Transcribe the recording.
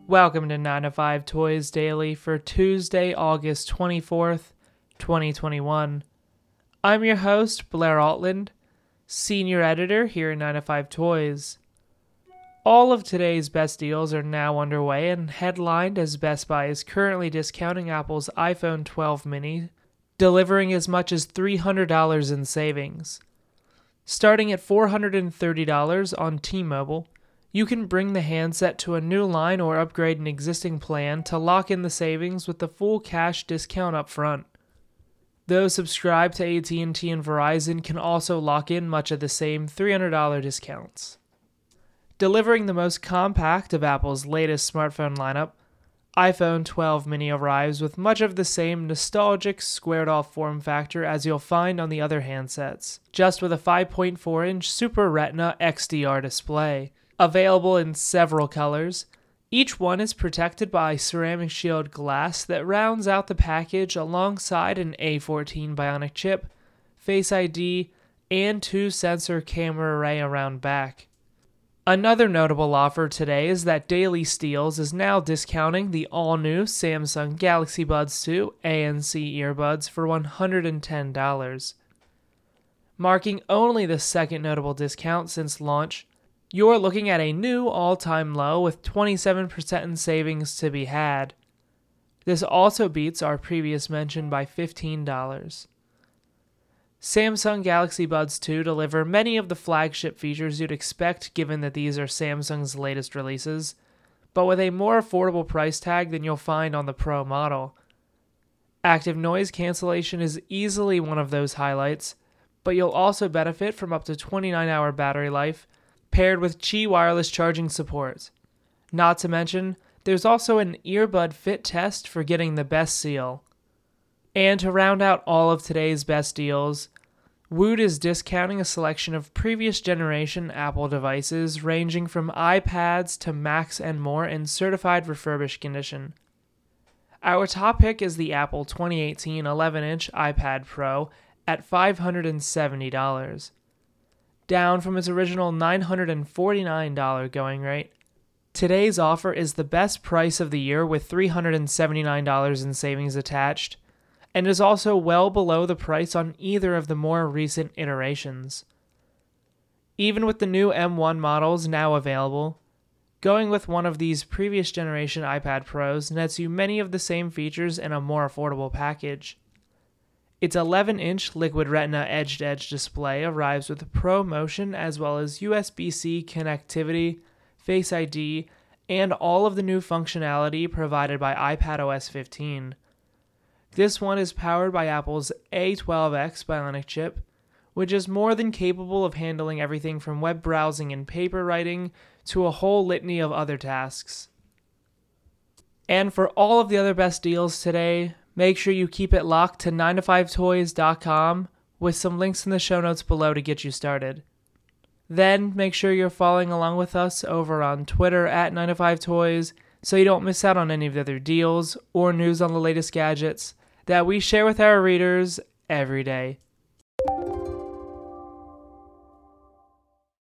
Welcome to 9 to 5 Toys Daily for Tuesday, August 24th, 2021. I'm your host, Blair Altland, Senior Editor here at 9 to 5 Toys. All of today's best deals are now underway and headlined as Best Buy is currently discounting Apple's iPhone 12 mini, delivering as much as $300 in savings. Starting at $430 on T-Mobile, you can bring the handset to a new line or upgrade an existing plan to lock in the savings with the full cash discount up front. Those subscribed to AT&T and Verizon can also lock in much of the same $300 discounts. Delivering the most compact of Apple's latest smartphone lineup, iPhone 12 mini arrives with much of the same nostalgic squared-off form factor as you'll find on the other handsets, just with a 5.4-inch Super Retina XDR display. Available in several colors, each one is protected by ceramic shield glass that rounds out the package alongside an A14 Bionic chip, Face ID, and 2-sensor camera array around back. Another notable offer today is that Daily Steals is now discounting the all-new Samsung Galaxy Buds 2 ANC earbuds for $110. Marking only the second notable discount since launch, you're looking at a new all-time low with 27% in savings to be had. This also beats our previous mention by $15. Samsung Galaxy Buds 2 deliver many of the flagship features you'd expect given that these are Samsung's latest releases, but with a more affordable price tag than you'll find on the Pro model. Active noise cancellation is easily one of those highlights, but you'll also benefit from up to 29-hour battery life, paired with Qi wireless charging support. Not to mention, there's also an earbud fit test for getting the best seal. And to round out all of today's best deals, Woot is discounting a selection of previous generation Apple devices ranging from iPads to Macs and more in certified refurbished condition. Our top pick is the Apple 2018 11-inch iPad Pro at $570. Down from its original $949 going rate. Today's offer is the best price of the year with $379 in savings attached, and is also well below the price on either of the more recent iterations. Even with the new M1 models now available, going with one of these previous generation iPad Pros nets you many of the same features in a more affordable package. Its 11-inch Liquid Retina edge-to-edge display arrives with Pro Motion as well as USB-C connectivity, Face ID, and all of the new functionality provided by iPadOS 15. This one is powered by Apple's A12X Bionic chip, which is more than capable of handling everything from web browsing and paper writing to a whole litany of other tasks. And for all of the other best deals today, make sure you keep it locked to 9to5toys.com with some links in the show notes below to get you started. Then make sure you're following along with us over on Twitter at 9to5toys so you don't miss out on any of the other deals or news on the latest gadgets that we share with our readers every day.